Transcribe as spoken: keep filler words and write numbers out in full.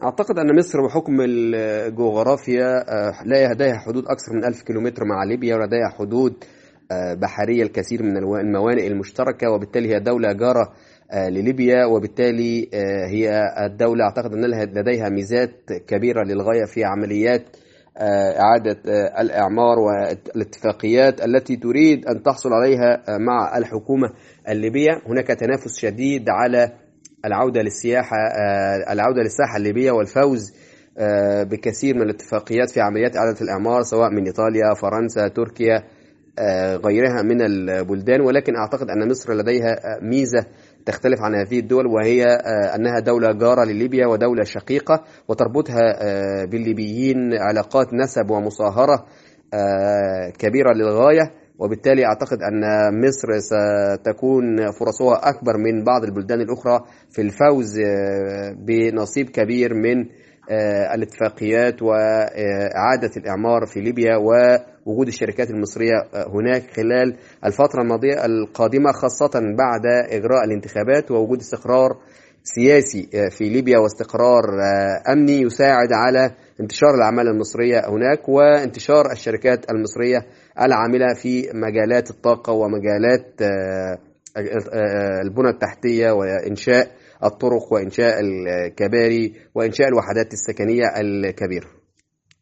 أعتقد أن مصر بحكم الجغرافيا لا لديها حدود أكثر من ألف كيلومتر مع ليبيا، ولديها حدود بحرية الكثير من الموانئ المشتركة، وبالتالي هي دولة جارة لليبيا، وبالتالي هي الدولة أعتقد أن لديها ميزات كبيرة للغاية في عمليات إعادة الإعمار والاتفاقيات التي تريد أن تحصل عليها مع الحكومة الليبية. هناك تنافس شديد على العودة للسياحة العودة للساحة الليبية والفوز بكثير من الاتفاقيات في عمليات إعادة الإعمار، سواء من إيطاليا، فرنسا، تركيا، غيرها من البلدان. ولكن أعتقد أن مصر لديها ميزة تختلف عن هذه الدول، وهي أنها دولة جارة لليبيا ودولة شقيقة، وتربطها بالليبيين علاقات نسب ومصاهرة كبيرة للغاية. وبالتالي أعتقد أن مصر ستكون فرصها أكبر من بعض البلدان الأخرى في الفوز بنصيب كبير من الاتفاقيات وإعادة الإعمار في ليبيا ووجود الشركات المصرية هناك خلال الفترة الماضية القادمة، خاصة بعد إجراء الانتخابات ووجود استقرار سياسي في ليبيا واستقرار أمني يساعد على انتشار الأعمال المصرية هناك وانتشار الشركات المصرية العاملة في مجالات الطاقة ومجالات البنى التحتية وإنشاء الطرق وإنشاء الكباري وإنشاء الوحدات السكنية الكبيرة.